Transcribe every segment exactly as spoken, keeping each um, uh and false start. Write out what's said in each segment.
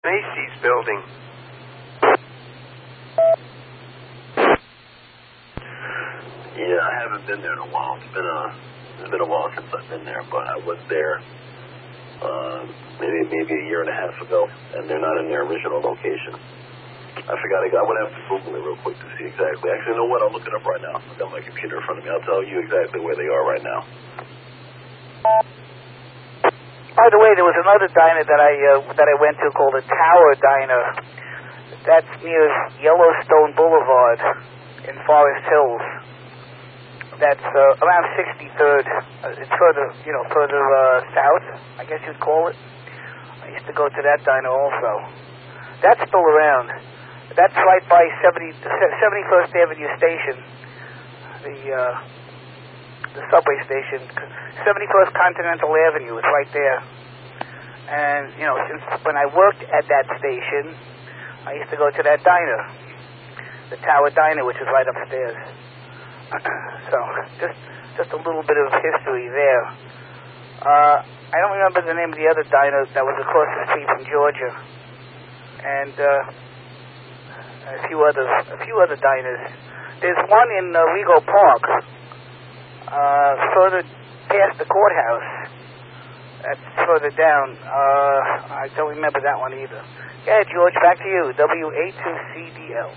Macy's building. Yeah, I haven't been there in a while. It's been a it's been a while since I've been there, but I was there uh, maybe maybe a year and a half ago, and they're not in their original location. I forgot. I would have to Google it real quick to see exactly. Actually, you know what? I'll look it up right now. I've got my computer in front of me. I'll tell you exactly where they are right now. By the way, there was another diner that I uh, that I went to called the Tower Diner. That's near Yellowstone Boulevard in Forest Hills. That's uh, around sixty-third. Uh, it's further, you know, further uh, south, I guess you'd call it. I used to go to that diner also. That's still around. That's right by seventy-first Avenue Station, the uh, the subway station. seventy-first Continental Avenue is right there. And, you know, since when I worked at that station, I used to go to that diner, the Tower Diner, which is right upstairs. So, just just a little bit of history there. Uh, I don't remember the name of the other diner that was across the street from Georgia, and uh, a few other a few other diners. There's one in uh, Rego Park, uh, further past the courthouse. That's further down. Uh, I don't remember that one either. Yeah, George, back to you. W A two C D L.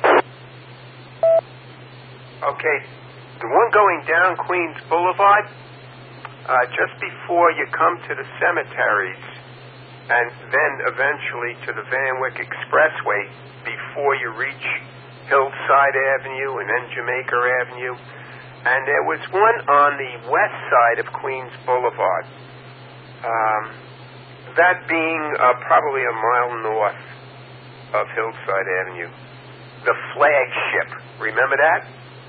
Okay. The one going down Queens Boulevard, uh, just before you come to the cemeteries, and then eventually to the Van Wyck Expressway before you reach Hillside Avenue and then Jamaica Avenue. And there was one on the west side of Queens Boulevard, um, that being uh, probably a mile north of Hillside Avenue. The Flagship. Remember that?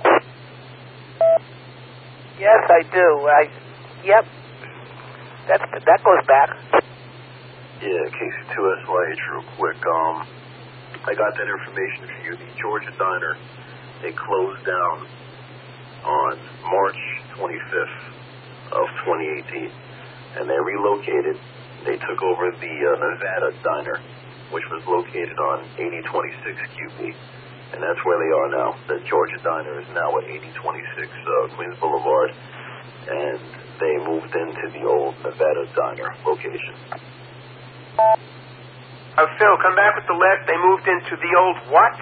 Yes, I do. I, yep. That's, that goes back. Yeah, K C two S Y H real quick. Um, I got that information for you. The Georgia Diner, they closed down on March twenty-fifth of twenty eighteen, and they relocated. They took over the uh, Nevada Diner, which was located on eighty twenty-six Q B. And that's where they are now. The Georgia Diner is now at eighty twenty-six uh, Queens Boulevard, and they moved into the old Nevada Diner location. Uh, Phil, come back with the left. They moved into the old what?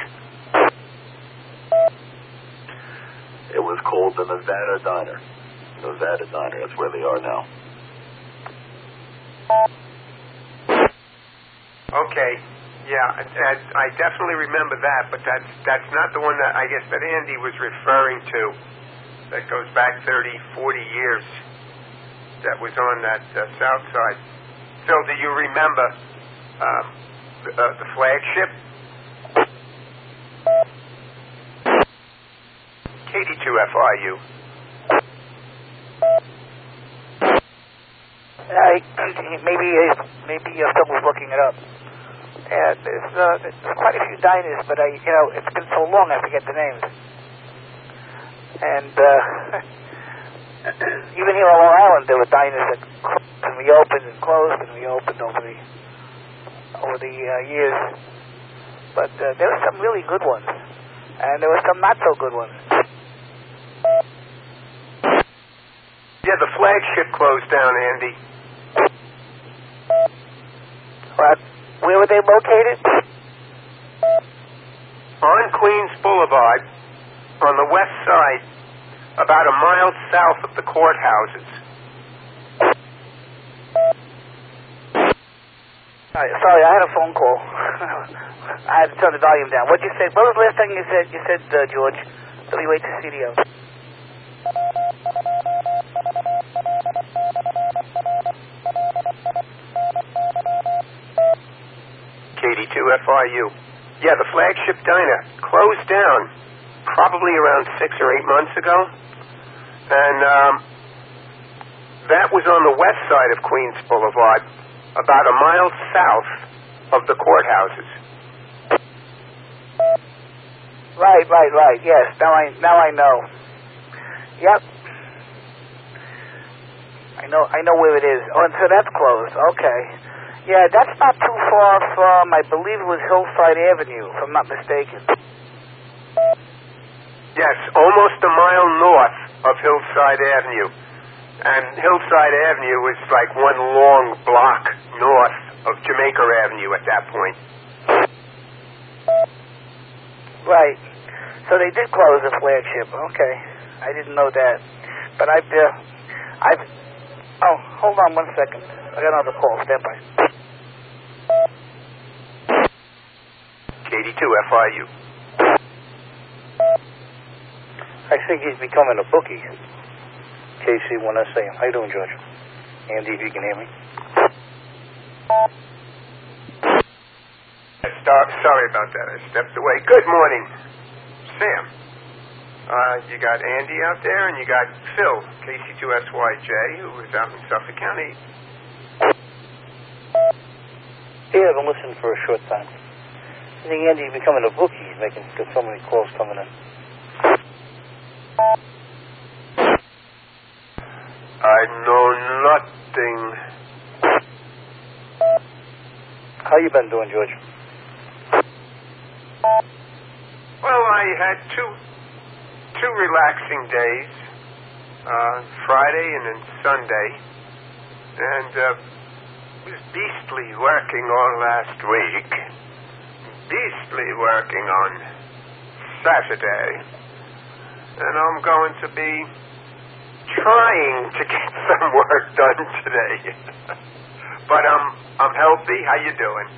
It was called the Nevada Diner. Nevada Diner, that's where they are now. Okay. Yeah, I, I definitely remember that, but that's that's not the one that I guess that Andy was referring to. That goes back thirty, forty years. That was on that uh, south side. Phil, do you remember um, the, uh, the Flagship? K D two F I U. I, maybe uh, maybe uh, someone's looking it up. And there's, uh, there's quite a few diners, but I, you know, it's been so long I forget the names. And uh, even here on Long Island, there were diners that closed and reopened and closed and reopened over the over the uh, years. But uh, there were some really good ones, and there were some not so good ones. Yeah, the Flagship closed down, Andy. What? Where were they located? On Queens Boulevard, on the west side, about a mile south of the courthouses. Sorry, sorry, I had a phone call. I had to turn the volume down. What'd you say? What was the last thing you said? You said, uh, George, W A two C D O. K D two F I U. Yeah, the Flagship Diner closed down probably around six or eight months ago. And um, that was on the west side of Queens Boulevard, about a mile south of the courthouses. Right, right, right. Yes, now I now I know. Yep. I know I know where it is. Oh, and so that's closed. Okay. Yeah, that's not too far from, I believe it was Hillside Avenue, if I'm not mistaken. Yes, almost a mile north of Hillside Avenue. And Hillside Avenue is like one long block north of Jamaica Avenue at that point. Right. So they did close the flagship. Okay. I didn't know that. But I've, uh, I've, oh, hold on one second. I got another call. Stand by. K D two F I U. I think he's becoming a bookie. K C one S A M. How you doing, George? Andy, if you can hear me. Start, sorry about that. I stepped away. Good morning, Sam. Uh, you got Andy out there, and you got Phil, K C two S Y J, who is out in Suffolk County. Yeah, I've been listening for a short time. I think Andy's becoming a bookie. He's making got so many calls coming in. I know nothing. How you been doing, George? Well, I had two two relaxing days, uh, Friday and then Sunday, and uh, was beastly working all last week, beastly working on Saturday, and I'm going to be trying to get some work done today. But I'm I'm healthy. How you doing?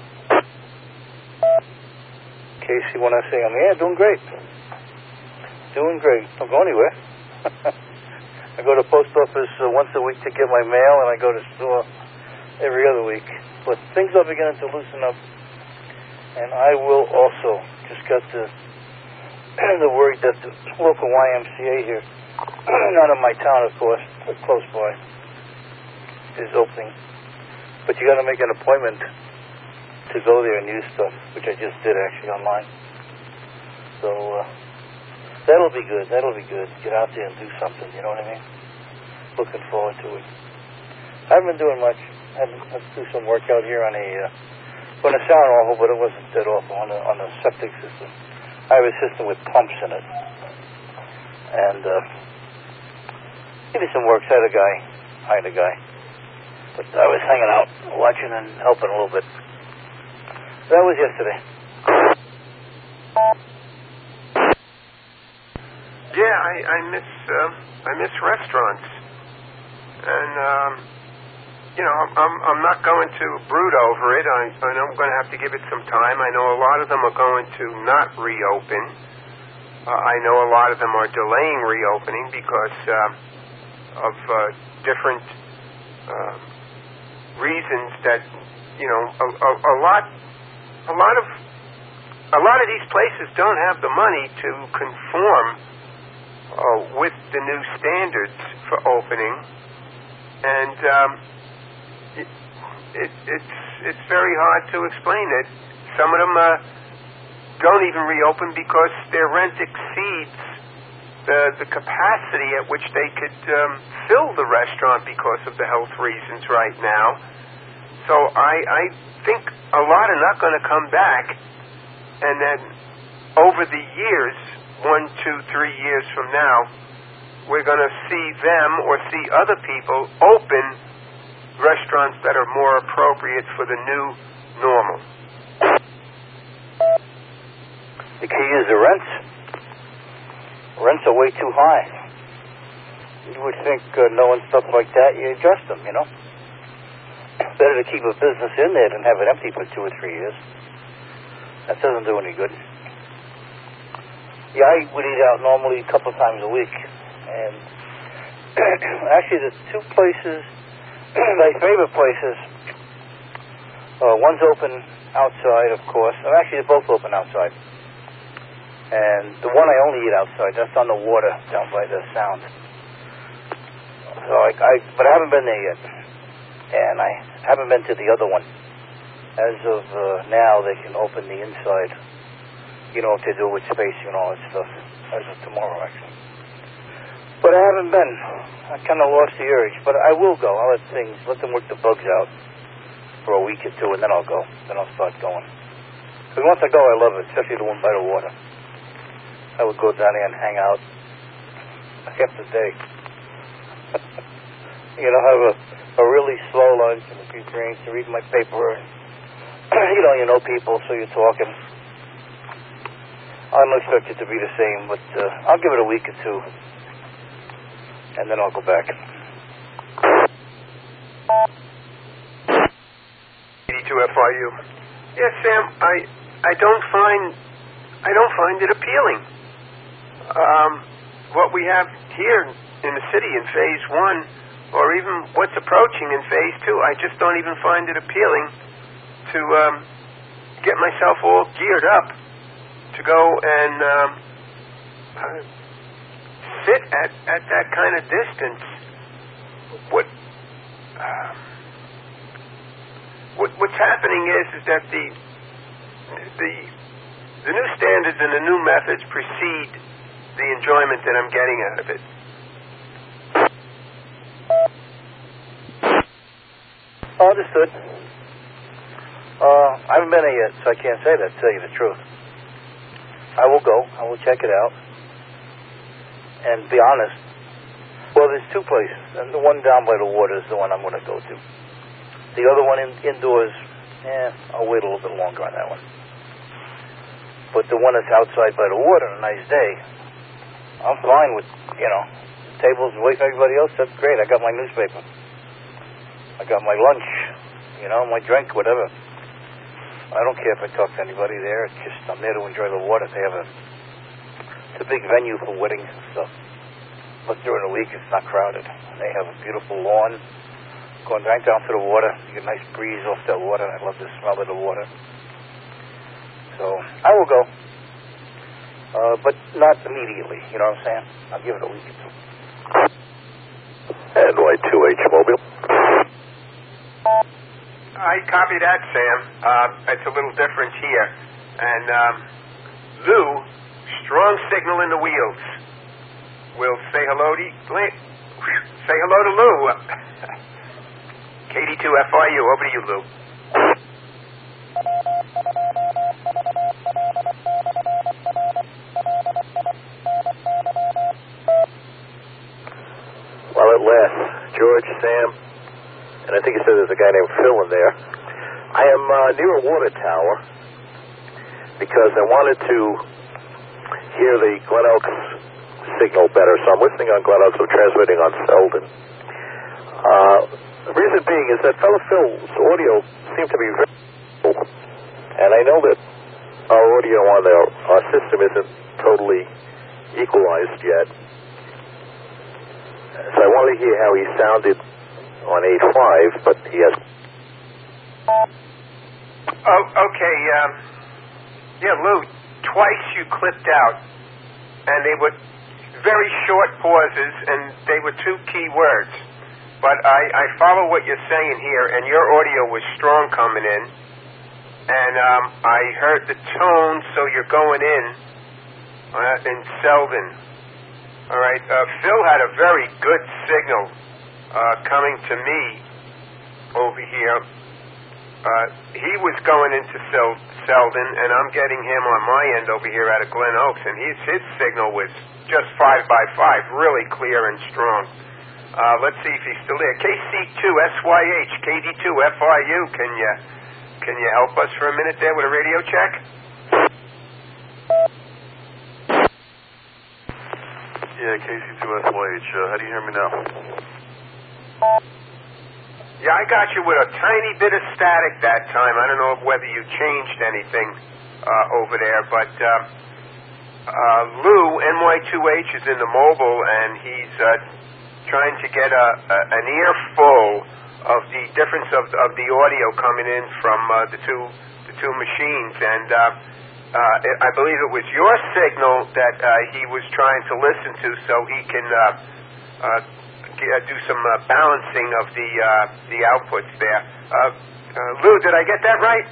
K C one S A M. Yeah, doing great. Doing great. Don't go anywhere. I go to the post office uh, once a week to get my mail, and I go to the store every other week. But things are beginning to loosen up, and I will also just got the the word that the local Y M C A here, not in my town, of course, but close by, is opening. But you got to make an appointment to go there and use stuff, which I just did actually online. So uh, that'll be good. That'll be good. Get out there and do something. You know what I mean? Looking forward to it. I haven't been doing much. I had to do some work out here on a uh, on a sound awful, but it wasn't that awful on the on the septic system. I have a system with pumps in it, and uh, give me some work. I had a guy, hired a guy, but I was hanging out, watching and helping a little bit. That was yesterday. Yeah, I, I miss uh, I miss restaurants, and um, you know I'm, I'm I'm not going to brood over it. I, I know I'm going to have to give it some time. I know a lot of them are going to not reopen. Uh, I know a lot of them are delaying reopening because uh, of uh, different uh, reasons. That you know a, a, a lot. A lot of a lot of these places don't have the money to conform uh, with the new standards for opening, and um, it, it, it's it's very hard to explain it. Some of them uh, don't even reopen because their rent exceeds the the capacity at which they could um, fill the restaurant because of the health reasons right now. So I, I think a lot are not going to come back, and then over the years, one, two, three years from now, we're going to see them or see other people open restaurants that are more appropriate for the new normal. The key is the rents. Rents are way too high. You would think uh, knowing stuff like that, you adjust them, you know? Better to keep a business in there than have it empty for two or three years. That doesn't do any good. Yeah, I would eat out normally a couple of times a week. And actually, there's two places, my favorite places. Uh, one's open outside, of course. Or actually, they're both open outside. And the one I only eat outside, that's on the water down by the sound. So I, I but I haven't been there yet. And I haven't been to the other one. As of uh, now, they can open the inside. You know what to do with spacing and all that stuff. As of tomorrow, actually. But I haven't been. I kind of lost the urge. But I will go. I'll let things, let them work the bugs out. for a week or two, and then I'll go. Then I'll start going. Because once I go, I love it, especially the one by the water. I would go down there and hang out half the day. You know, have a, a really slow lunch and a few drinks and read my paper. And, you know, you know people, so you're talking. I don't expect it to be the same, but uh, I'll give it a week or two, and then I'll go back. eighty-two F I U. Yes, Sam. I I don't find I don't find it appealing. Um, what we have here in the city in Phase One, or even what's approaching in Phase Two, I just don't even find it appealing to um, get myself all geared up to go and um, uh, sit at, at that kind of distance. What, uh, what what's happening is is that the the the new standards and the new methods precede the enjoyment that I'm getting out of it. Understood. Uh, I haven't been there yet, so I can't say that, to tell you the truth. I will go. I will check it out. And be honest. Well, there's two places. And the one down by the water is the one I'm going to go to. The other one in, indoors, eh, I'll wait a little bit longer on that one. But the one that's outside by the water on a nice day, I'm fine with, you know, tables away from everybody else. That's great. I got my newspaper. I got my lunch, you know, my drink, whatever. I don't care if I talk to anybody there. It's just I'm there to enjoy the water. They have a it's a big venue for weddings and stuff. But during the week, it's not crowded. They have a beautiful lawn going right down to the water. You get a nice breeze off that water. I love the smell of the water. So I will go, uh, but not immediately. You know what I'm saying? I'll give it a week or two. And Y two H Mobile. I copy that, Sam. Uh, it's a little different here. And um, Lou, strong signal in the wheels. We'll say hello to say hello to Lou. K D two F I U, over to you, Lou. Well, at last, George, Sam, and I think you said there's a guy named Phil in there. I am uh, near a water tower because I wanted to hear the Glen Oaks signal better. So I'm listening on Glen Oaks. I'm transmitting on Selden. Uh, the reason being is that fellow Phil's audio seemed to be very low. And I know that our audio on the, our system isn't totally equalized yet. So I wanted to hear how he sounded on eight five, but he has... Oh, okay. Um, yeah, Lou, twice you clipped out, and they were very short pauses, and they were two key words. But I, I follow what you're saying here, and your audio was strong coming in, and um, I heard the tone, so you're going in, uh, in Selden. All right. Uh, Phil had a very good signal uh, coming to me over here. Uh, he was going into Sel- Selden, and I'm getting him on my end over here out of Glen Oaks, and his, his signal was just five by five, really clear and strong. Uh, let's see if he's still there. K C two S Y H, K D two F I U, can you, can you help us for a minute there with a radio check? Yeah, K C two S Y H. Uh, how do you hear me now? Yeah, I got you with a tiny bit of static that time. I don't know whether you changed anything uh, over there, but uh, uh, Lou, N Y two H, is in the mobile, and he's uh, trying to get a, a, an earful of the difference of, of the audio coming in from uh, the two the two machines, and uh, uh, I believe it was your signal that uh, he was trying to listen to, so he can uh, uh, g- uh, do some uh, balancing of the uh, the outputs there. Uh, uh, Lou, did I get that right?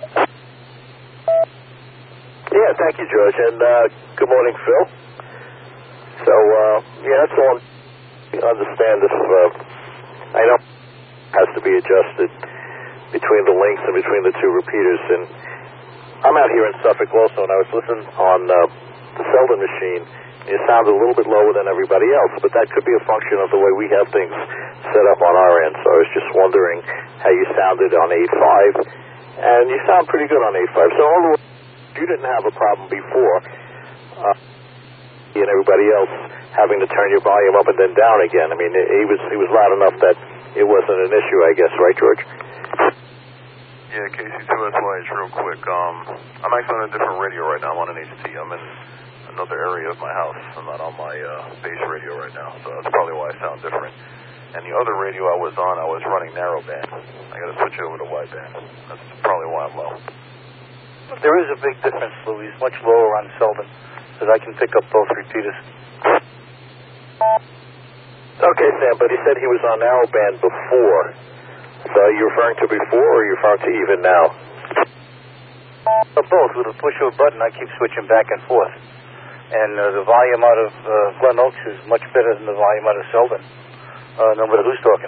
Yeah, thank you, George, and uh, good morning, Phil. So, uh, yeah, that's all. I understand if, uh, I know it has to be adjusted between the links and between the two repeaters. And I'm out here in Suffolk also, and I was listening on uh, the Selden machine. It sounded a little bit lower than everybody else, but that could be a function of the way we have things set up on our end. So I was just wondering how you sounded on eight five, and you sound pretty good on eight five. So all the way, you didn't have a problem before, uh, and everybody else having to turn your volume up and then down again. I mean, it, he was he was loud enough that it wasn't an issue, I guess, right, George? Yeah, K C two S Y H real quick. Um, I'm actually on a different radio right now. I'm on an H T. I'm in another area of my house. I'm not on my uh, base radio right now, so that's probably why I sound different. And the other radio I was on, I was running narrowband. I got to switch over to wideband. That's probably why I'm low. There is a big difference, Louis. Much lower on Selden, because I can pick up both repeaters. Okay, Sam, but he said he was on narrowband before. So are you referring to before, or are you referring to even now? Uh, both. With a push of a button, I keep switching back and forth. And uh, the volume out of uh, Glen Oaks is much better than the volume out of Selden. Uh, no matter who's talking.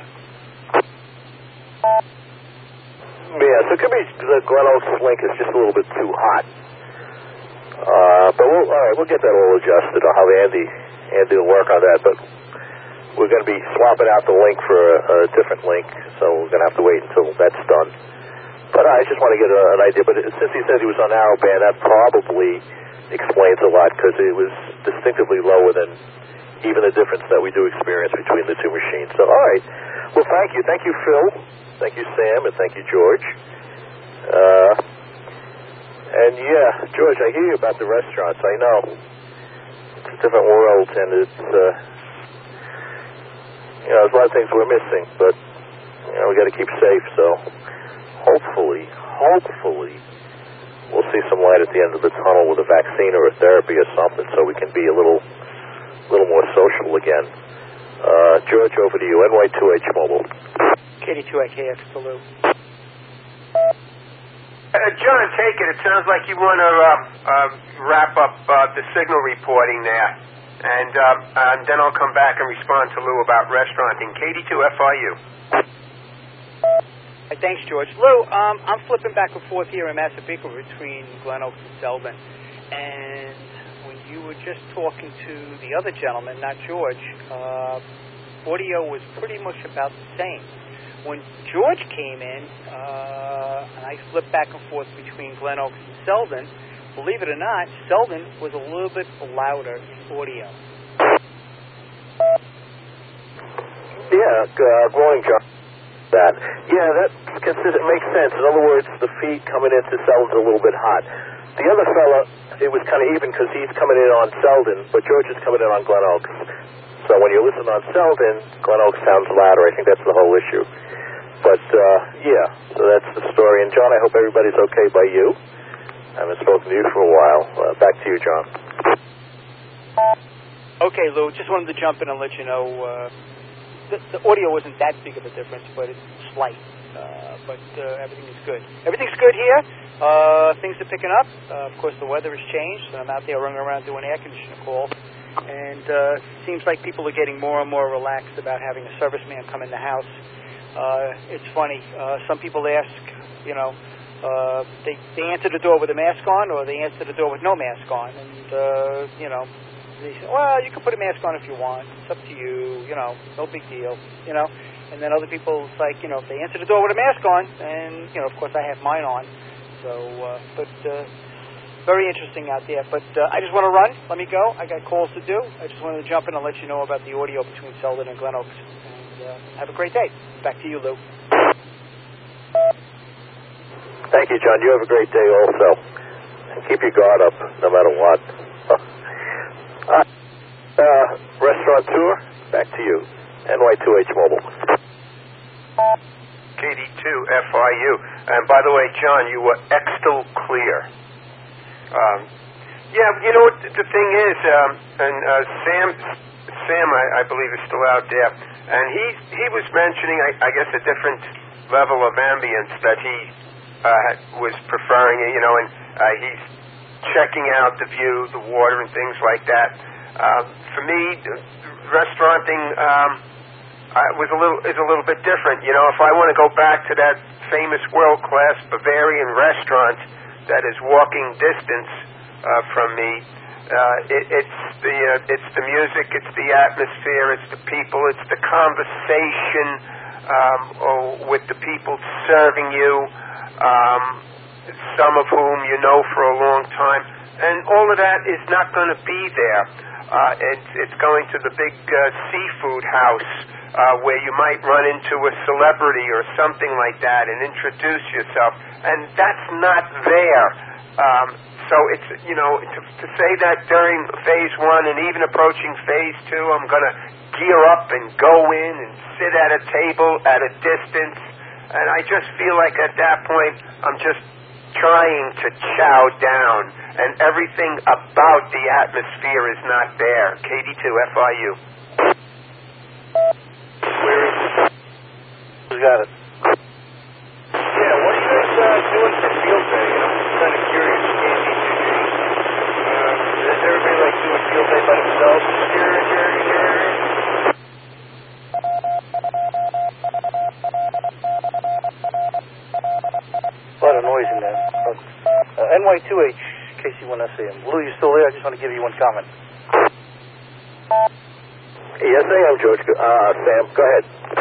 Yeah, so it could be the Glen Oaks link is just a little bit too hot. Uh, but we'll, all right, we'll get that all adjusted. I'll have Andy, Andy will work on that. But we're going to be swapping out the link for a, a different link, so we're going to have to wait until that's done. But I just want to get a, an idea. But since he said he was on narrowband, that probably explains a lot, because it was distinctively lower than even the difference that we do experience between the two machines. So, all right. Well, thank you. Thank you, Phil. Thank you, Sam, and thank you, George. Uh, and, yeah, George, I hear you about the restaurants. I know. It's a different world, and it's, uh, you know, there's a lot of things we're missing, but, you know, we got to keep safe, so hopefully, hopefully, we'll see some light at the end of the tunnel with a vaccine or a therapy or something, so we can be a little, little more social again. Uh, George, over to you. N Y two H Mobile. K D two I K X to Lou. Uh, John, take it. It sounds like you want to uh, uh, wrap up uh, the signal reporting there, and, uh, and then I'll come back and respond to Lou about restauranting. K D two F I U. Hey, thanks, George. Lou, um, I'm flipping back and forth here in Massapequa between Glen Oaks and Selden, and when you were just talking to the other gentleman, not George, uh, audio was pretty much about the same. When George came in, uh, and I flipped back and forth between Glen Oaks and Selden, believe it or not, Selden was a little bit louder in audio. Yeah, uh, good morning, John. That. Yeah, that consistent makes sense. In other words, the feed coming into Selden's a little bit hot. The other fella, it was kind of even because he's coming in on Selden, but George is coming in on Glen Oaks. So when you listen on Selden, Glen Oaks sounds louder. I think that's the whole issue. But, uh, yeah, so that's the story. And, John, I hope everybody's okay by you. I haven't spoken to you for a while. Uh, back to you, John. Okay, Lou, just wanted to jump in and let you know uh, the, the audio wasn't that big of a difference, but it's slight. Uh, but uh, everything is good. Everything's good here. Uh, things are picking up. Uh, of course, the weather has changed, and I'm out there running around doing air conditioner calls. And uh, it seems like people are getting more and more relaxed about having a serviceman come in the house. Uh, it's funny. Uh, some people ask, you know, uh, they, they answer the door with a mask on, or they answer the door with no mask on. And, uh, you know, they say, well, you can put a mask on if you want. It's up to you. You know, no big deal, you know. And then other people, it's like, you know, if they answer the door with a mask on, and, you know, of course I have mine on. So, uh, but uh, very interesting out there. But uh, I just want to run. Let me go. I got calls to do. I just wanted to jump in and let you know about the audio between Selden and Glen Oaks. And uh, have a great day. Back to you, Lou. Thank you, John. You have a great day also. And keep your guard up no matter what. uh, uh, restaurateur, back to you. N Y two H Mobile. K D two F I U. And by the way, John, you were extra clear. Um, yeah, you know what the thing is, um, and uh, Sam, Sam, I, I believe is still out there, and he he was mentioning, I, I guess, a different level of ambience that he uh, was preferring. You know, and uh, he's checking out the view, the water, and things like that. Um, for me, restauranting. Um, uh, was a little is a little bit different. You know, if I want to go back to that famous world-class Bavarian restaurant that is walking distance uh, from me, uh, it, it's the uh, it's the music, it's the atmosphere, it's the people, it's the conversation um, oh, with the people serving you, um, some of whom you know for a long time, and all of that is not going to be there. Uh, it's, it's going to the big uh, seafood house uh, where you might run into a celebrity or something like that and introduce yourself, and that's not there. Um, so it's, you know, to, to say that during phase one and even approaching phase two, I'm going to gear up and go in and sit at a table at a distance, and I just feel like at that point I'm just trying to chow down, and everything about the atmosphere is not there. K D two F I U. Where is it? Who's got it? Yeah, what are you guys uh, doing for field day? I'm just kind of curious. K D two G. Uh, does everybody like doing field day by themselves in your, your, your area? A lot of noise in there. Uh, N Y two H, K C one S A M. Lou, you still there? I just want to give you one comment. Yes, I am, George. Uh, Sam, go ahead.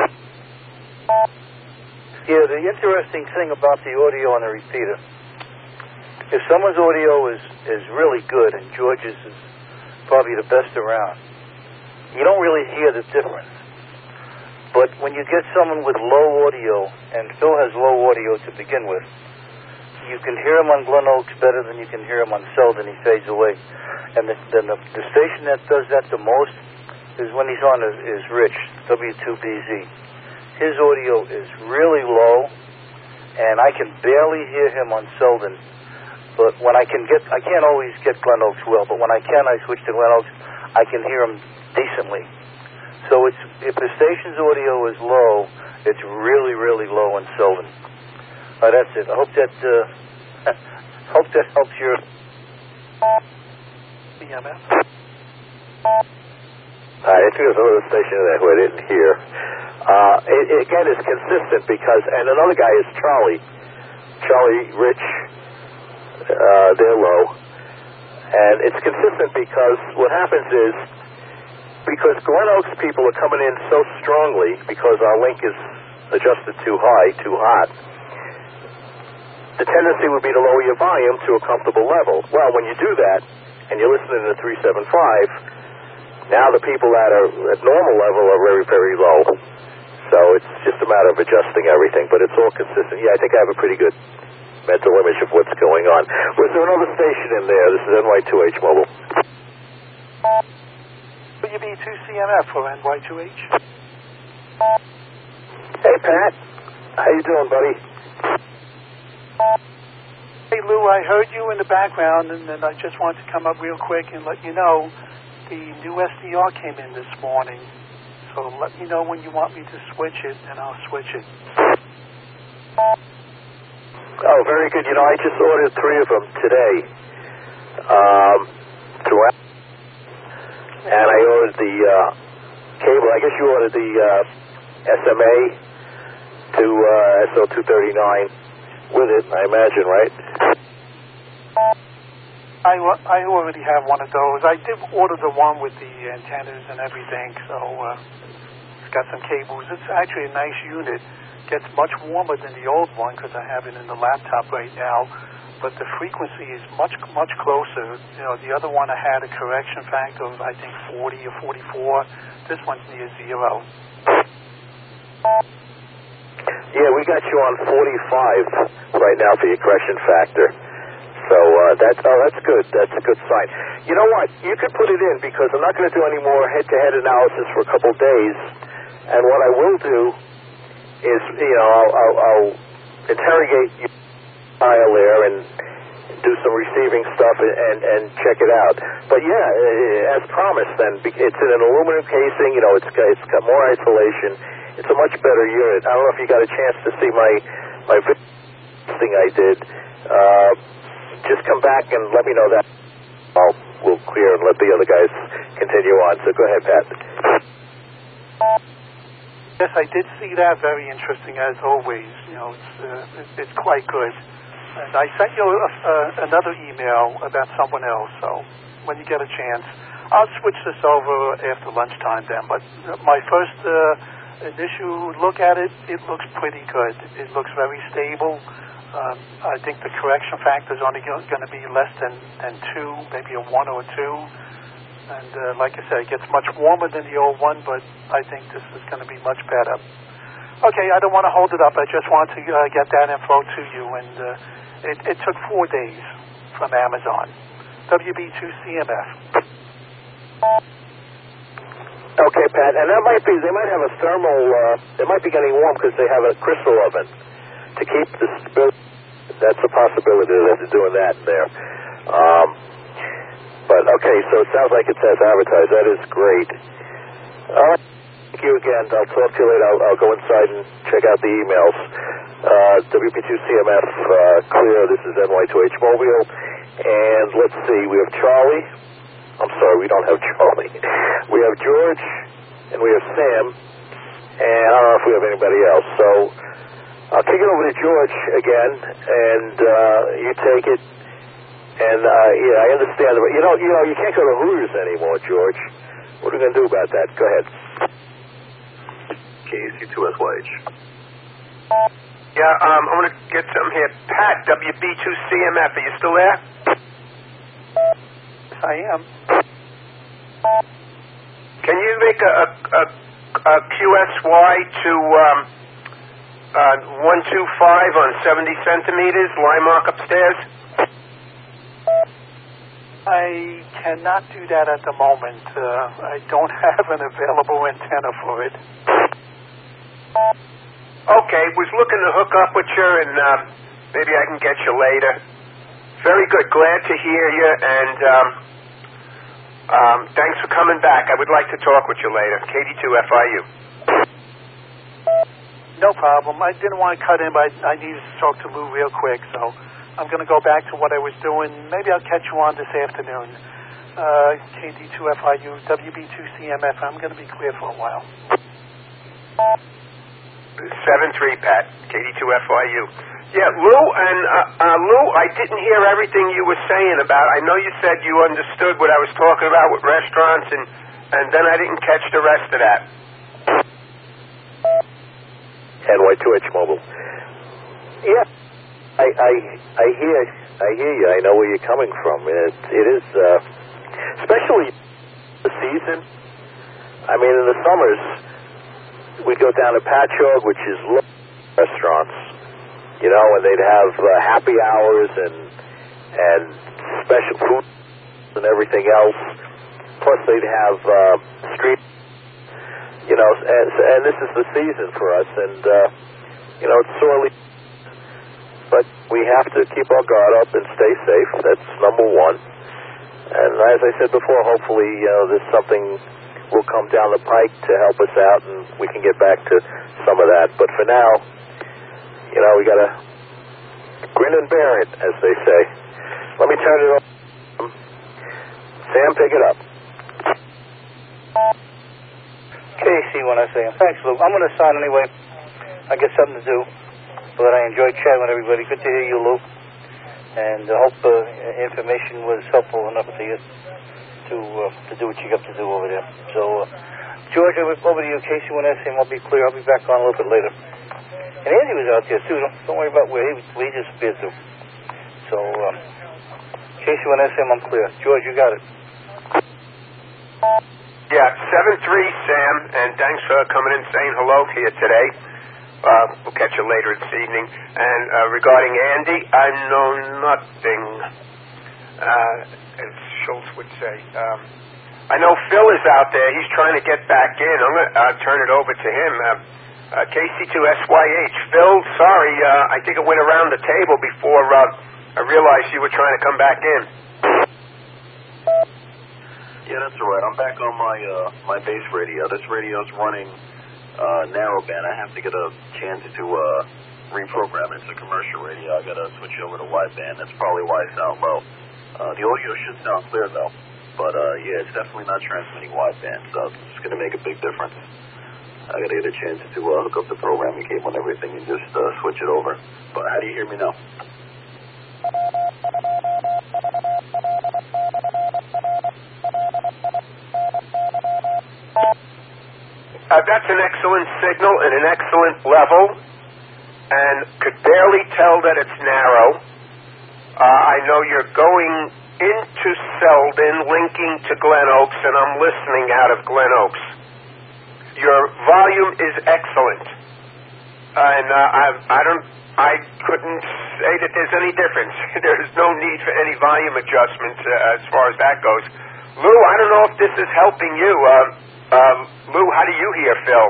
Yeah, the interesting thing about the audio on the repeater, if someone's audio is, is really good, and George's is probably the best around, you don't really hear the difference. But when you get someone with low audio, and Phil has low audio to begin with, you can hear him on Glen Oaks better than you can hear him on Selden. He fades away. And the, then the, the station that does that the most is when he's on is, is Rich, W two B Z. His audio is really low, and I can barely hear him on Selden. But when I can get, I can't always get Glen Oaks well, but when I can, I switch to Glen Oaks, I can hear him decently. So it's, if the station's audio is low, it's really, really low in Selden. Uh, that's it. I hope that uh, hope that helps your B M F. Uh, I think there's another station in there who I didn't hear. Uh, it, it, again, it's consistent because, and another guy is Charlie. Charlie Rich, uh, they're low. And it's consistent because what happens is, because Glen Oaks people are coming in so strongly because our link is adjusted too high, too hot, the tendency would be to lower your volume to a comfortable level. Well, when you do that, and you're listening to three seventy-five, now the people that are at normal level are very, very low. So it's just a matter of adjusting everything, but it's all consistent. Yeah, I think I have a pretty good mental image of what's going on. Was there another station in there? This is N Y two H Mobile. W B two C M F for N Y two H. Hey, Pat. How you doing, buddy? Hey, Lou, I heard you in the background, and, and I just wanted to come up real quick and let you know the new S D R came in this morning. So let me know when you want me to switch it, and I'll switch it. Oh, very good. You know, I just ordered three of them today. Um, throughout. And I ordered the uh, cable. I guess you ordered the uh, S M A to uh, S L two thirty-nine with it, I imagine, right? I, I already have one of those. I did order the one with the antennas and everything, so uh, it's got some cables. It's actually a nice unit. Gets much warmer than the old one because I have it in the laptop right now, but the frequency is much, much closer. You know, the other one I had a correction factor of, I think, forty or forty-four. This one's near zero. Yeah, we got you on forty-five right now for your correction factor. So uh, that's oh, that's good. That's a good sign. You know what? You could put it in because I'm not going to do any more head-to-head analysis for a couple of days. And what I will do is, you know, I'll, I'll, I'll interrogate your file there and do some receiving stuff and, and, and check it out. But yeah, as promised, then it's in an aluminum casing. You know, it's got, it's got more isolation. It's a much better unit. I don't know if you got a chance to see my my thing I did. Uh, just come back and let me know that. I'll we'll clear and let the other guys continue on. So go ahead, Pat. Yes, I did see that. Very interesting, as always. You know, it's uh, it, it's quite good. And I sent you a, uh, another email about someone else. So when you get a chance, I'll switch this over after lunchtime then. But my first uh, initial look at it, it looks pretty good. It looks very stable. Um, I think the correction factor is only going to be less than, than two, maybe a one or a two. And uh, like I said, it gets much warmer than the old one, but I think this is going to be much better. Okay, I don't want to hold it up. I just want to uh, get that info to you. And uh, it, it took four days from Amazon. W B two C M F. Okay, Pat, and that might be, they might have a thermal, uh, it might be getting warm because they have a crystal oven to keep the stability. That's a possibility that they're doing that in there. Um, but, okay, so it sounds like it's as advertised. That is great. All right, thank you again. I'll talk to you later. I'll, I'll go inside and check out the emails. Uh, W P two C M F, uh, clear. This is N Y two H Mobile. And let's see, we have Charlie. I'm sorry, we don't have Charlie. We have George, and we have Sam, and I don't know if we have anybody else. So I'll kick it over to George again, and uh, you take it. And uh, yeah, I understand, but you know, you know, you can't go to Hooters anymore, George. What are we going to do about that? Go ahead. K C two S Y H. Yeah, um, I'm going to get some here. Pat, W B two C M F, are you still there? I am. Can you make a, a, a, a Q S Y to um, uh, one two five on seventy centimeters, line mark upstairs? I cannot do that at the moment. Uh, I don't have an available antenna for it. Okay, was looking to hook up with you, and um, maybe I can get you later. Very good. Glad to hear you, and um, um, thanks for coming back. I would like to talk with you later. K D two F I U. No problem. I didn't want to cut in, but I, I needed to talk to Lou real quick, so I'm going to go back to what I was doing. Maybe I'll catch you on this afternoon. Uh, K D two F I U, W B two C M F. I'm going to be clear for a while. seven three, Pat. K D two F I U. Yeah, Lou, and uh, uh, Lou, I didn't hear everything you were saying about. I know you said you understood what I was talking about with restaurants, and, and then I didn't catch the rest of that. N Y two H Mobile. Yeah, I, I, I hear, I hear you. I know where you're coming from. It, it is, uh, especially the season. I mean, in the summers, we'd go down to Patchogue, which is low restaurants, you know, and they'd have uh, happy hours and and special food and everything else. Plus, they'd have uh, street, you know, and, and this is the season for us. And uh, you know, it's sorely, but we have to keep our guard up and stay safe. That's number one. And as I said before, hopefully, you know, there's something will come down the pike to help us out, and we can get back to some of that. But for now, you know, we got to grin and bear it, as they say. Let me turn it over. Sam, pick it up. K C one S A M. Thanks, Lou. I'm going to sign anyway. I got something to do, but I enjoyed chatting with everybody. Good to hear you, Lou. And I hope uh, information was helpful enough to you to uh, to do what you got to do over there. So, uh, George, over to you. K C one S A M, I'll be clear. I'll be back on a little bit later. And Andy was out there, too. Don't, don't worry about where he, where he disappeared to. So, uh, K C one S A M, I'm clear. George, you got it. Yeah, seven three, Sam, and thanks for coming in saying hello to you today. Uh, we'll catch you later this evening. And uh, regarding Andy, I know nothing. Uh, as Schultz would say. Um, I know Phil is out there. He's trying to get back in. I'm going to uh, turn it over to him. Uh, uh, K C two S Y H. Phil, sorry, uh, I think it went around the table before uh, I realized you were trying to come back in. Yeah, that's all right. I'm back on my uh, my base radio. This radio's running uh, narrowband. I have to get a chance to uh, reprogram it. It's a commercial radio. I got to switch over to wideband. That's probably why I sound low. Uh, the audio should sound clear, though. But, uh, yeah, it's definitely not transmitting wideband, so it's going to make a big difference. I got to get a chance to uh, hook up the programming cable and everything and just uh, switch it over. But how do you hear me now? Uh, that's an excellent signal and an excellent level, and could barely tell that it's narrow. Uh, I know you're going into Selden, linking to Glen Oaks, and I'm listening out of Glen Oaks. Your volume is excellent, and uh, I, I don't, I couldn't say that there's any difference. There's no need for any volume adjustments uh, as far as that goes. Lou, I don't know if this is helping you. Uh, um, Lou, how do you hear Phil?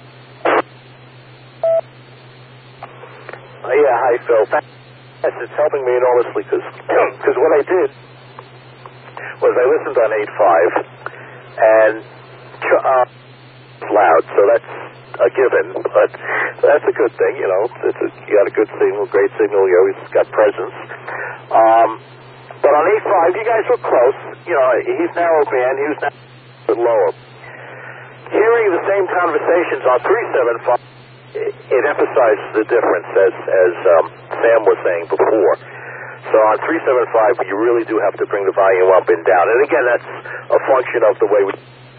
Uh, yeah, hi, Phil. Yes, it's helping me enormously because what I did was I listened on eight five and uh, loud, so that's a given, but that's a good thing, you know. It's a, you got a good signal, great signal, you always got presence. Um, but on eight five, you guys were close. You know, he's narrow band, he was now a bit lower. Hearing the same conversations on three seven five, it, it emphasizes the difference, as, as um, Sam was saying before. So on three seven five, you really do have to bring the volume up and down. And again, that's a function of the way we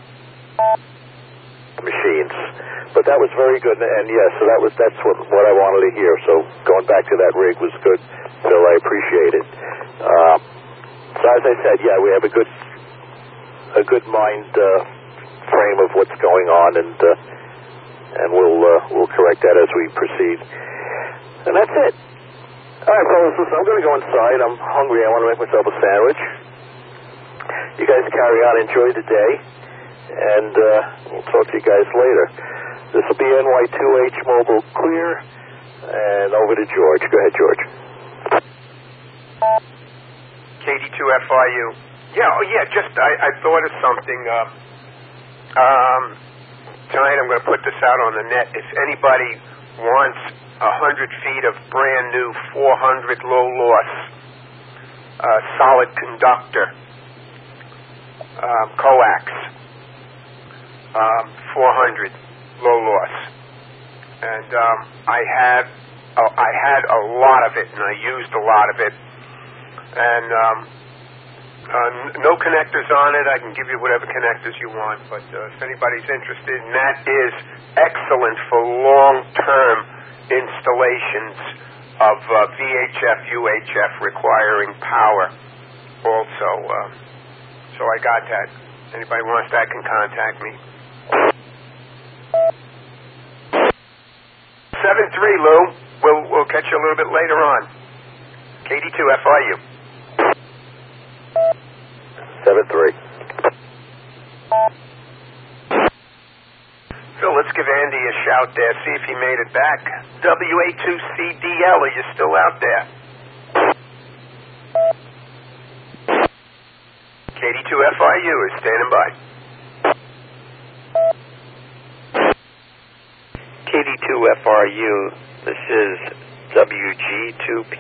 machines. But that was very good, and yes, yeah, so that was that's what what I wanted to hear. So going back to that rig was good, Phil. I appreciate it. Uh, so as I said, yeah, we have a good a good mind uh, frame of what's going on, and uh, and we'll uh, we'll correct that as we proceed. And that's it. All right, fellas, listen, I'm going to go inside. I'm hungry. I want to make myself a sandwich. You guys carry on. Enjoy the day. And uh, we'll talk to you guys later. This will be N Y two H Mobile Clear. And over to George. Go ahead, George. K D two F I U. Yeah, oh yeah, just, I, I thought of something. Uh, um, tonight I'm going to put this out on the net. If anybody wants one hundred feet of brand new four hundred low loss, uh, solid conductor, um, coax, um, four hundred low loss, and um, I had uh, I had a lot of it, and I used a lot of it, and um, uh, no connectors on it. I can give you whatever connectors you want, but uh, if anybody's interested, and that is excellent for long-term installations of uh, V H F, U H F requiring power also. Uh, so I got that. Anybody wants that can contact me. seven three, Lou. We'll, we'll catch you a little bit later on. K D two F I U. seven three. Phil, let's give Andy a shout there, see if he made it back. W A two C D L, are you still out there? K D two F I U is standing by. K D two F R U, this is W G two P.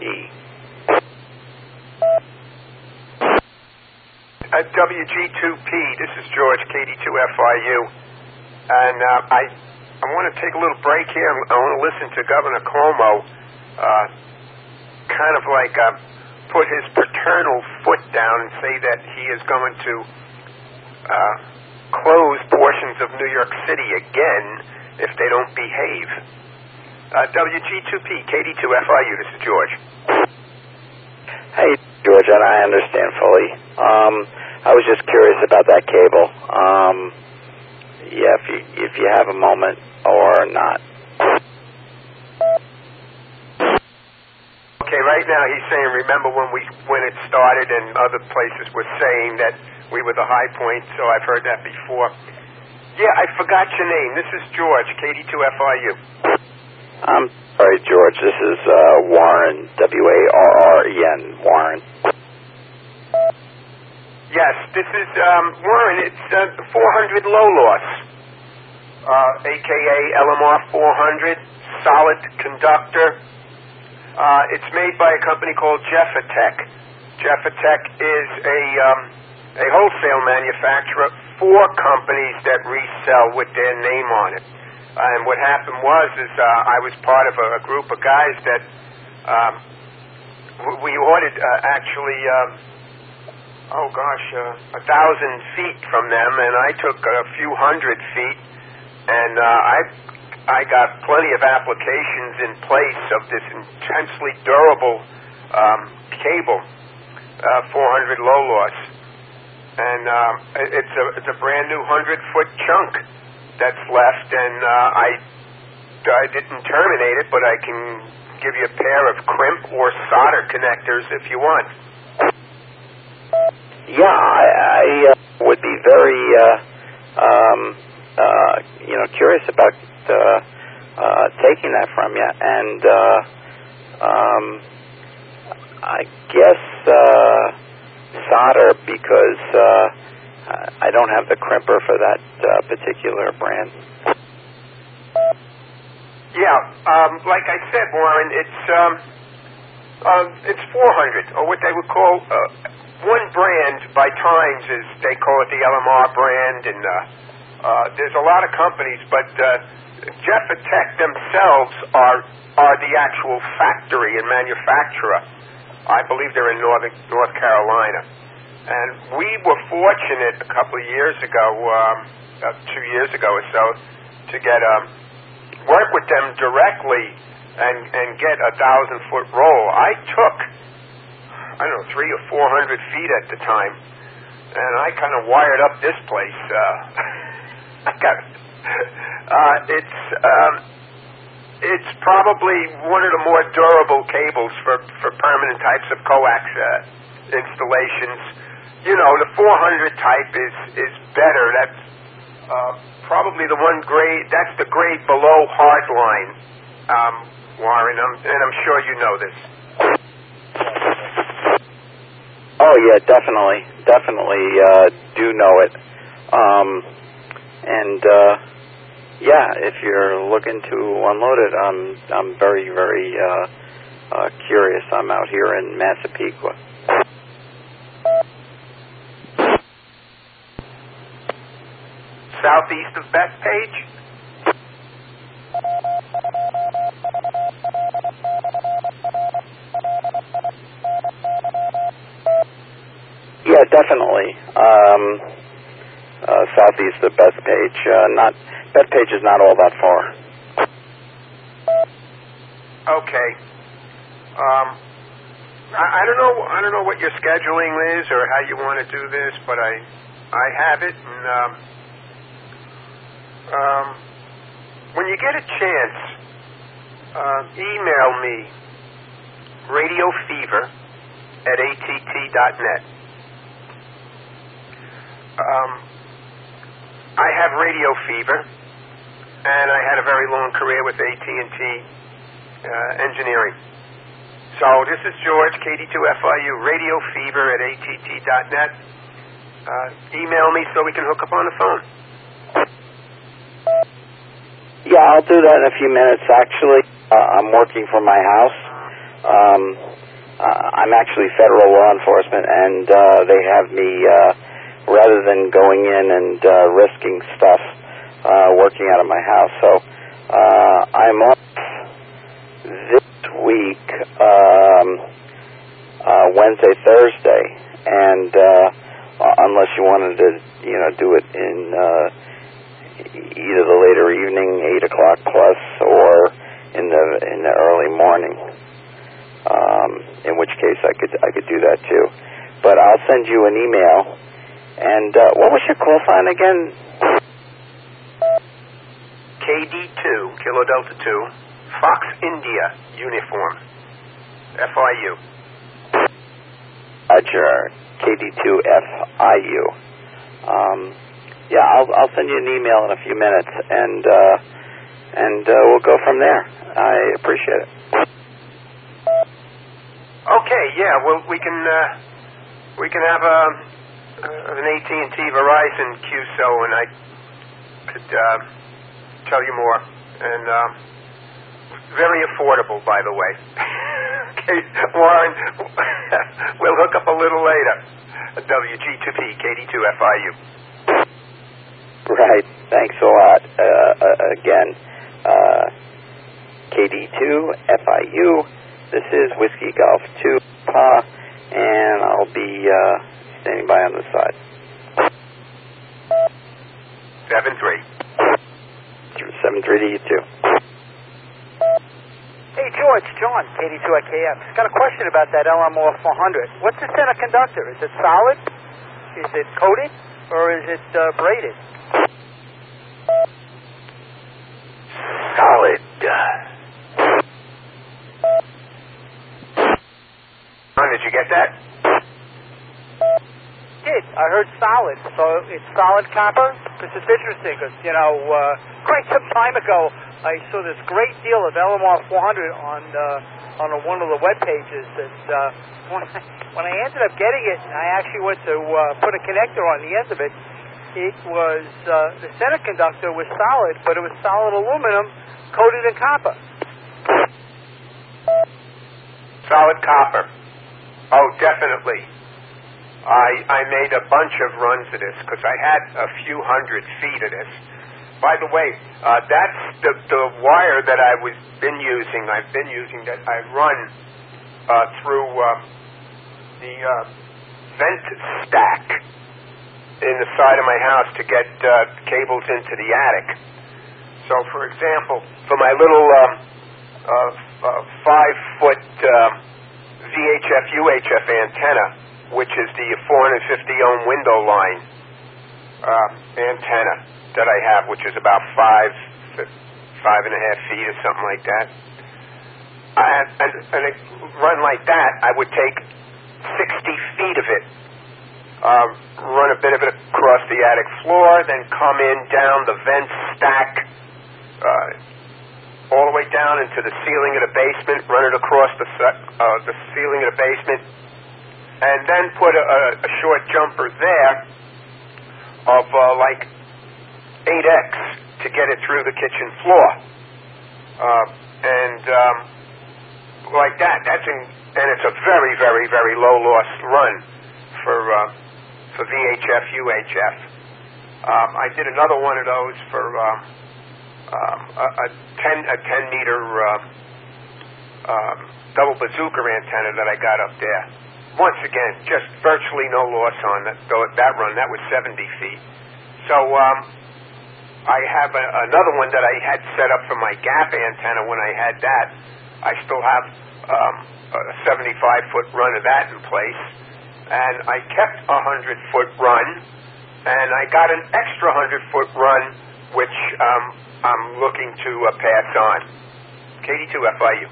At W G two P, this is George, K D two F I U. And uh, I I want to take a little break here. I want to listen to Governor Cuomo uh, kind of like uh, put his paternal foot down and say that he is going to uh, close portions of New York City again if they don't behave. Uh, W G two P, K D two F I U, this is George. Hey, George, and I understand fully. Um, I was just curious about that cable. Um, yeah, if you, if you have a moment or not. Okay, right now he's saying, remember when we when it started and other places were saying that we were the high point, so I've heard that before. Yeah, I forgot your name. This is George, K D two F I U. I'm sorry, George. This is uh, Warren, W A R R E N, Warren. Yes, this is um, Warren. It's uh, four hundred low loss, uh, a k a. L M R four hundred, solid conductor. Uh, it's made by a company called Jeffitech. Jeffitech is a, um, a wholesale manufacturer for companies that resell with their name on it. And what happened was is uh, I was part of a, a group of guys that um, w- we ordered uh, actually, um, oh gosh, uh, a thousand feet from them, and I took a few hundred feet, and uh, I I got plenty of applications in place of this intensely durable um, cable, uh, four hundred low loss, and um, it's a it's a brand new hundred foot chunk that's left, and uh, I I didn't terminate it, but I can give you a pair of crimp or solder connectors if you want. Yeah, I, I uh, would be very uh, um, uh, you know curious about uh, uh, taking that from you, and uh, um, I guess uh, solder, because uh, I don't have the crimper for that uh, particular brand. Yeah, um, like I said, Warren, it's um, uh, it's four hundred, or what they would call uh, one brand by Times is they call it the L M R brand, and uh, uh, there's a lot of companies, but uh, Jeffitech themselves are are the actual factory and manufacturer. I believe they're in Northern North Carolina, and we were fortunate a couple of years ago, um, uh, two years ago or so, to get um. work with them directly and, and get a thousand foot roll. I took, I don't know, three or four hundred feet at the time, and I kind of wired up this place. Uh, I got, uh, it's, um, it's probably one of the more durable cables for, for permanent types of coax uh, installations. You know, the four hundred type is, is better. That's, uh, probably the one grade, that's the grade below hardline, um, Warren, I'm, and I'm sure you know this. Oh, yeah, definitely, definitely uh, do know it. Um, and, uh, yeah, if you're looking to unload it, I'm, I'm very, very uh, uh, curious. I'm out here in Massapequa. Southeast of Bethpage? Yeah, definitely. Um, uh, southeast of Bethpage. Uh, not Bethpage is not all that far. Okay. Um, I, I don't know. I don't know what your scheduling is or how you want to do this, but I, I have it, and um, um, when you get a chance, uh, email me Radio Fever at A T T dot net. Um, I have Radio Fever, and I had a very long career with A T and T uh, Engineering. So this is George, K D two F I U, Radio Fever at A T T dot net. Uh, email me so we can hook up on the phone. Yeah, I'll do that in a few minutes. Actually, uh, I'm working from my house. Um, uh, I'm actually federal law enforcement, and uh, they have me, uh, rather than going in and uh, risking stuff, uh, working out of my house. So uh, I'm off this week, um, uh, Wednesday, Thursday, and uh, unless you wanted to, you know, do it in uh, either the later evening, eight o'clock plus, or in the in the early morning. Um, in which case, I could I could do that too. But I'll send you an email. And uh, what was your call sign again? K D two, Kilo Delta two, Fox India uniform, F I U. Roger, K D two F I U. Um, yeah, I'll I'll send you an email in a few minutes, and uh, and uh, we'll go from there. I appreciate it. Okay, yeah, well we can uh, we can have a. Uh, an A T and T Verizon Q S O, and I could uh, tell you more. And um, very affordable, by the way. Okay, Warren, we'll hook up a little later. W G two P, K D two F I U. Right. Thanks a lot. Uh, uh, again, uh, K D two F I U. This is Whiskey Golf two, Pa, and I'll be uh, standing by on the side. seven three. seven three to you, too. Hey, George, John, K D two at K M. Got a question about that L M R four hundred. What's the center conductor? Is it solid? Is it coated? Or is it uh, braided? Solid. John, did you get that? Did. I heard solid. So it's solid copper? This is interesting because, you know, uh, quite some time ago, I saw this great deal of L M R four hundred on uh, on a, one of the web pages, and uh, when, I, when I ended up getting it, and I actually went to uh, put a connector on the end of it. It was uh, the center conductor was solid, but it was solid aluminum coated in copper. Solid copper. Oh, definitely. I I made a bunch of runs of this because I had a few hundred feet of this. By the way, uh, that's the, the wire that I was been using. I've been using that I run uh, through uh, the uh, vent stack in the side of my house to get uh, cables into the attic. So, for example, for my little um, uh, uh, five-foot uh, V H F U H F antenna, which is the four hundred fifty ohm window line uh, antenna that I have, which is about five, five and a half feet or something like that. And, and, and a run like that, I would take sixty feet of it, uh, run a bit of it across the attic floor, then come in down the vent stack, uh, all the way down into the ceiling of the basement, run it across the uh, the ceiling of the basement, and then put a, a, a short jumper there of uh, like eight X to get it through the kitchen floor. Uh, and um, like that. That's in, and it's a very, very, very low loss run for uh, for V H F U H F. Um, I did another one of those for um, um, a, a ten a ten meter um, um, double bazooka antenna that I got up there. Once again, just virtually no loss on that that run. That was seventy feet. So um, I have a, another one that I had set up for my gap antenna when I had that. I still have um, a seventy-five foot run of that in place. And I kept a one hundred foot run, and I got an extra one hundred foot run, which um, I'm looking to uh, pass on. K D two F I U.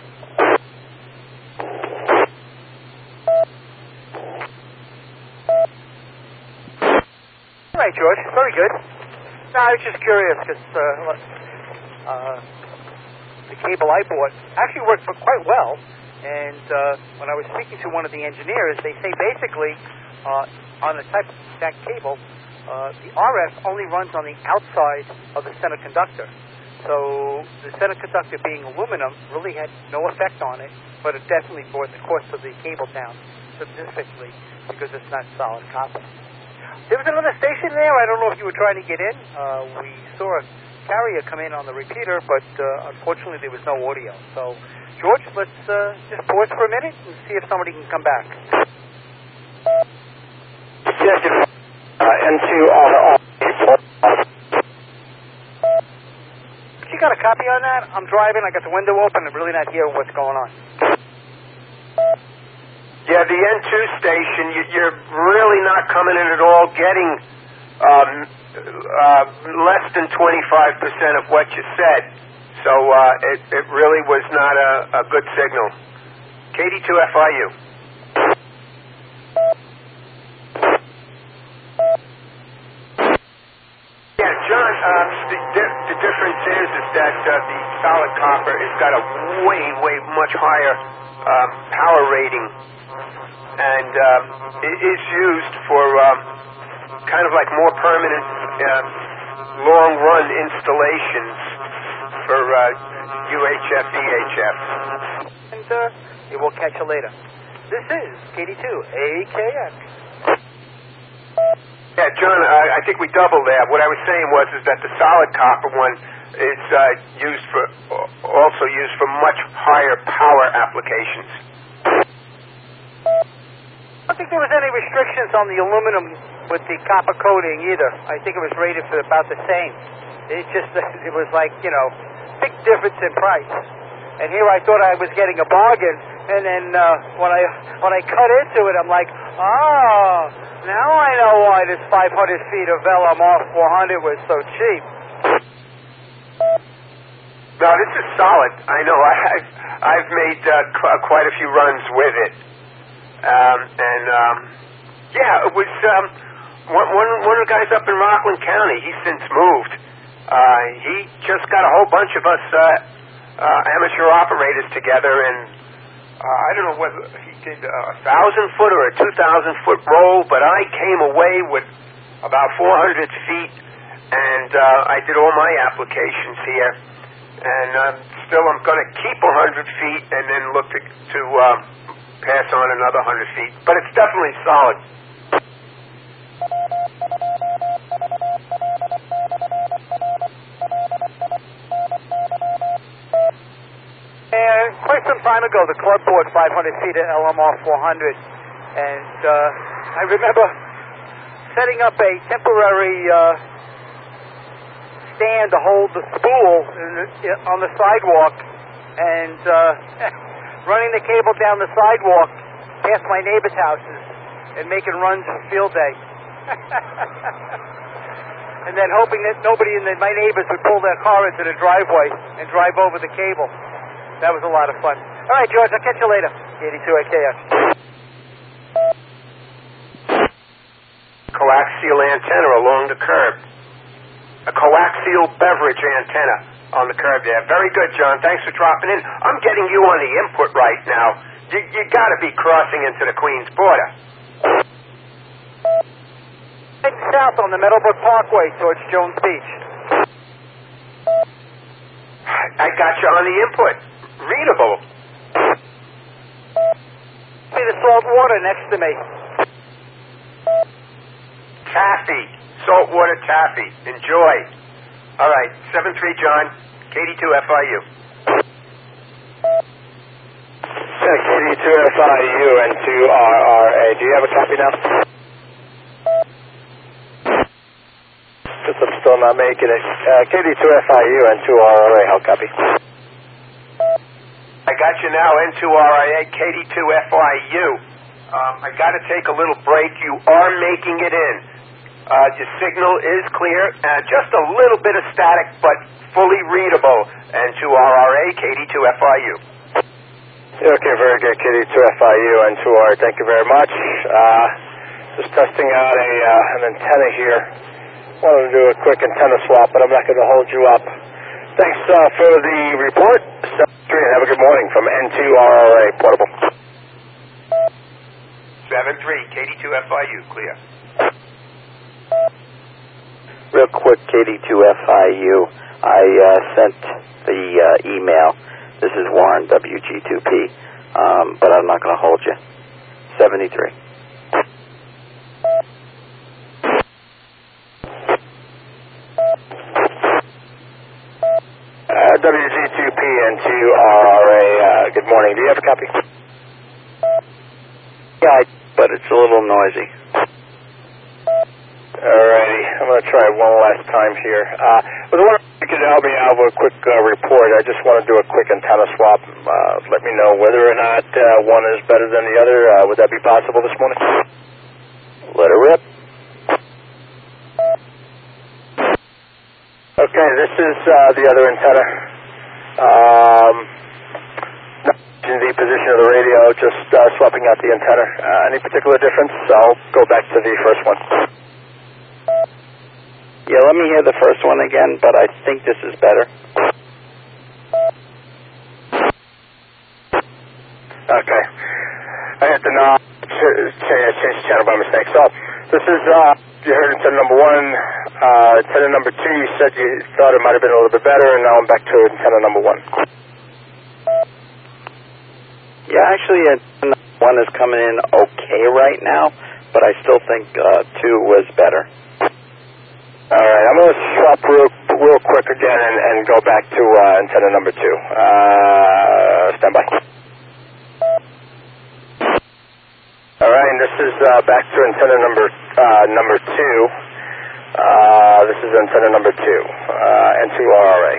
All right, George. Very good. No, I was just curious because uh, uh, the cable I bought actually worked for quite well. And uh, when I was speaking to one of the engineers, they say basically uh, on the type of that cable, uh, the R F only runs on the outside of the center conductor. So the center conductor being aluminum really had no effect on it, but it definitely brought the cost of the cable down significantly because it's not solid copper. There was another station there. I don't know if you were trying to get in. Uh, we saw a carrier come in on the repeater, but uh, unfortunately there was no audio. So, George, let's uh, just pause for a minute and see if somebody can come back. Yes, uh, into all the... You got a copy on that? I'm driving. I got the window open. I'm really not hearing what's going on. Yeah, the N two station, you, you're really not coming in at all, getting um, uh, less than twenty-five percent of what you said. So uh, it, it really was not a, a good signal. K D two F I U. Yeah, John, uh, the, the difference is, is that uh, the solid copper has got a way, way much higher um, power rating, and um, it is used for um, kind of like more permanent, uh, long-run installations for uh, U H F, V H F. And uh, we will catch you later. This is K D two A K X. Yeah, John, I, I think we doubled that. What I was saying was is that the solid copper one is uh, used for also used for much higher power applications. I don't think there was any restrictions on the aluminum with the copper coating either. I think it was rated for about the same. It just it was like, you know, big difference in price. And here I thought I was getting a bargain, and then uh, when I when I cut into it, I'm like, oh, now I know why this five hundred feet of L M R four hundred was so cheap. No, this is solid. I know. I, I've I've made uh, qu- quite a few runs with it, um, and um, yeah, it was um, one, one one of the guys up in Rockland County. He's since moved. Uh, he just got a whole bunch of us. Uh, Uh, amateur operators together, and uh, I don't know whether he did a thousand foot or a two thousand foot roll, but I came away with about four hundred feet, and uh, I did all my applications here, and um, still I'm going to keep one hundred feet and then look to, to uh, pass on another one hundred feet, but it's definitely solid. And quite some time ago, the club bought five hundred feet of L M R four hundred, and uh, I remember setting up a temporary uh, stand to hold the spool in the, on the sidewalk, and uh, running the cable down the sidewalk past my neighbors' houses and making runs for field day. And then hoping that nobody in the, my neighbors would pull their car into the driveway and drive over the cable. That was a lot of fun. All right, George, I'll catch you later. eighty-two A K S. Coaxial antenna along the curb. A coaxial beverage antenna on the curb there. Very good, John. Thanks for dropping in. I'm getting you on the input right now. You, you got to be crossing into the Queens border. Heading south on the Meadowbrook Parkway towards Jones Beach. I got you on the input. Readable. See the salt water next to me. Taffy. Saltwater taffy. Enjoy. All right. seven three, John. K D two F I U. Yeah, K D two F I U and two R R A. Do you have a copy now? Guess I'm still not making it. Uh, K D two F I U and two R R A. How copy? I got you now, N two R I A, K D two F I U. Um, I got to take a little break. You are making it in. Uh, your signal is clear. Uh, just a little bit of static, but fully readable. N two R R A, K D two F I U. Okay, very good. K D two F I U and two R R A. Thank you very much. Uh, just testing out a uh, an antenna here. Wanted to do a quick antenna swap, but I'm not going to hold you up. Thanks uh, for the report. Have a good morning from N two R R A, portable. seven three, K D two F I U, clear. Real quick, K D two F I U. I uh, sent the uh, email. This is Warren, W G two P, um, but I'm not going to hold you. seventy-three. Uh, W G two P and two R R A, uh, good morning. Do you have a copy? Yeah, but it's a little noisy. Alrighty, I'm going to try it one last time here. Uh, I was wondering if you could help me out with a quick uh, report. I just want to do a quick antenna swap. Uh, let me know whether or not uh, one is better than the other. Uh, would that be possible this morning? Let it rip. Okay, this is uh, the other antenna. Um, not in the position of the radio, just uh, swapping out the antenna. Uh, any particular difference? I'll go back to the first one. Yeah, let me hear the first one again, but I think this is better. Okay. I hit the knob, change channel by mistake. So, this is, uh, you heard antenna number one, uh, antenna number two, you said you thought it might have been a little bit better, and now I'm back to antenna number one. Yeah, actually, antenna number one is coming in okay right now, but I still think uh, two was better. All right, I'm going to swap real, real quick again and, and go back to uh, antenna number two. Uh, stand by. All right, and this is uh, back to antenna number uh, number two. Uh, this is antenna number two, uh, N two R R A.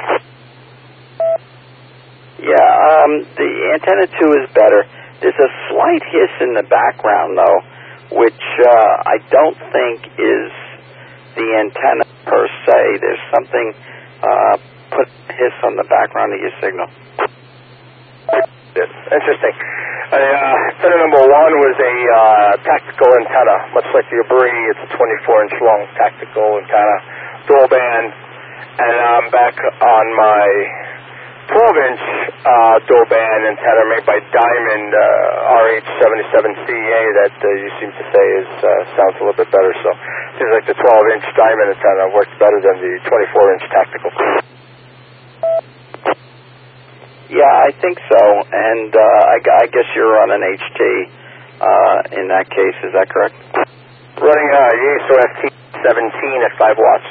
Yeah, um, the antenna two is better. There's a slight hiss in the background, though, which uh, I don't think is the antenna per se. There's something, uh, put hiss on the background of your signal. Interesting. Uh, antenna number one was a uh, tactical antenna, much like the Abri. It's a twenty-four inch long tactical antenna, dual band, and I'm back on my twelve inch uh, dual band antenna made by Diamond uh, R H seventy-seven C A that uh, you seem to say is uh, sounds a little bit better. So it seems like the twelve inch Diamond antenna works better than the twenty-four inch tactical. Yeah, I think so, and uh, I, I guess you're on an H T uh, in that case. Is that correct? Running uh, Yaesu F T seventeen at five watts.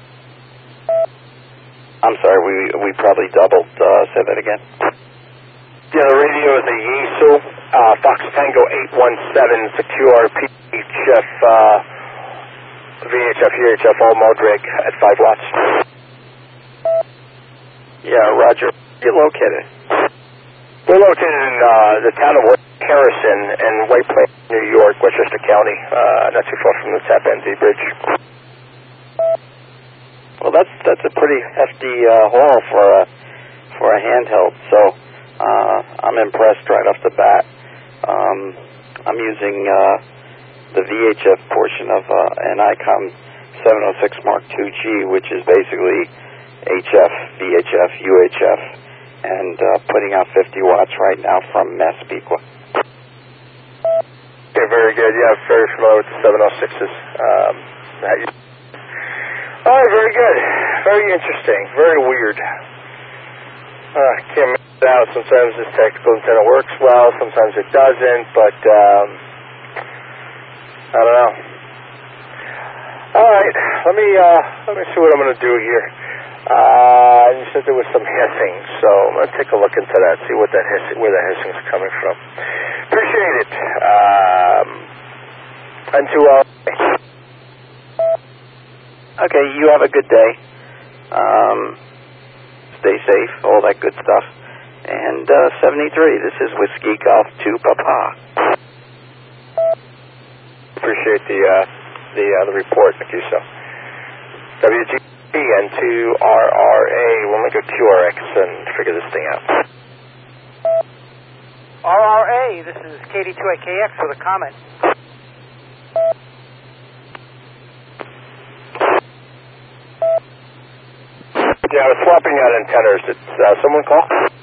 I'm sorry, we we probably doubled. Uh, say that again. Yeah, the radio is a Yaesu uh, Fox Tango eight one seven. It's a Q R P H F uh, V H F U H F all mode rig at five watts. Yeah, Roger. Where are you located? We're located in uh, the town of Harrison in White Plains, New York, Westchester County, uh, not too far from the Tappan Zee Bridge. Well, that's that's a pretty hefty uh, haul for a for a handheld. So uh, I'm impressed right off the bat. Um, I'm using uh, the V H F portion of uh, an ICOM seven oh six Mark two G, which is basically H F, V H F, U H F, and uh, putting out fifty watts right now from Massapequa. Okay, very good. Yeah, I'm very familiar with the seven oh sixes. Um, All right, very good. Very interesting. Very weird. Uh, can't make it out. Sometimes this tactical antenna works well, sometimes it doesn't, but um, I don't know. All right, let me uh, let me see what I'm going to do here. Uh, you said there was some hissing, so I'm going to take a look into that, see what that hissing, where that hissing is coming from. Appreciate it. Um, and to uh, Okay, you have a good day. Um, stay safe, all that good stuff. And uh, seventy-three, this is Whiskey Golf two Papa. Appreciate the uh, the uh, the report, Nakuso. W G N two R R A. We'll make a Q R X and figure this thing out. R R A, this is K D two A K X with a comment. Yeah, I was swapping out antennas. Did uh, someone call?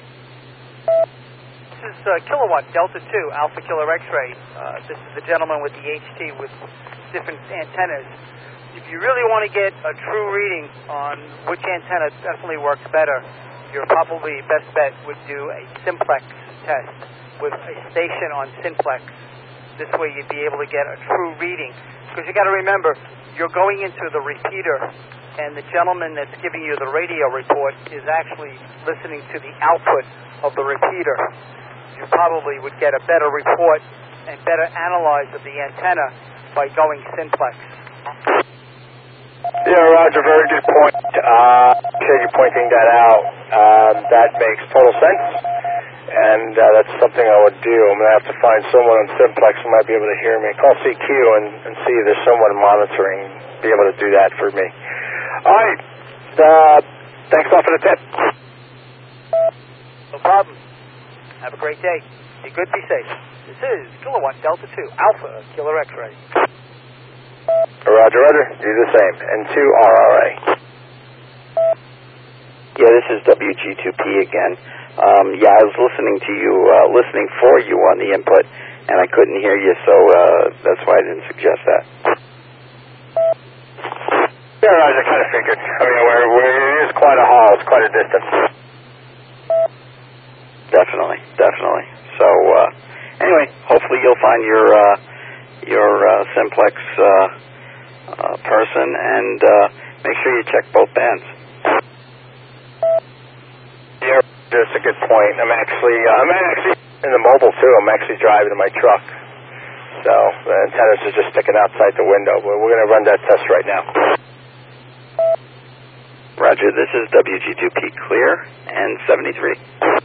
This is uh, Kilowatt Delta two, Alpha Killer X-Ray. Uh, this is the gentleman with the H T with different antennas. If you really want to get a true reading on which antenna definitely works better, your probably best bet would do a simplex test with a station on simplex. This way you'd be able to get a true reading. Because you got to remember, you're going into the repeater, and the gentleman that's giving you the radio report is actually listening to the output of the repeater. You probably would get a better report and better analyze of the antenna by going simplex. Yeah, Roger, very good point. Uh, appreciate you pointing that out. Um, that makes total sense, and uh, that's something I would do. I'm going to have to find someone on simplex who might be able to hear me. Call C Q and, and see if there's someone monitoring, be able to do that for me. All right. Uh, thanks a lot for the tip. No problem. Have a great day. Be good, be safe. This is Kilowatt Delta two, Alpha Killer X-Ray. Roger, Roger. Do the same. N two R R A. Yeah, this is W G two P again. Um, yeah, I was listening to you, uh, listening for you on the input, and I couldn't hear you, so uh, that's why I didn't suggest that. Yeah, Roger, I kind of figured. I mean, we're, we're, it is quite a haul. It's quite a distance. Definitely, definitely. So, uh, anyway, hopefully you'll find your uh, your uh, simplex uh, uh, person, and uh, make sure you check both bands. Yeah, that's a good point. I'm actually, uh, I'm actually in the mobile too. I'm actually driving in my truck, so the antennas are just sticking outside the window. But we're going to run that test right now. Roger. This is W G two P clear and seventy-three.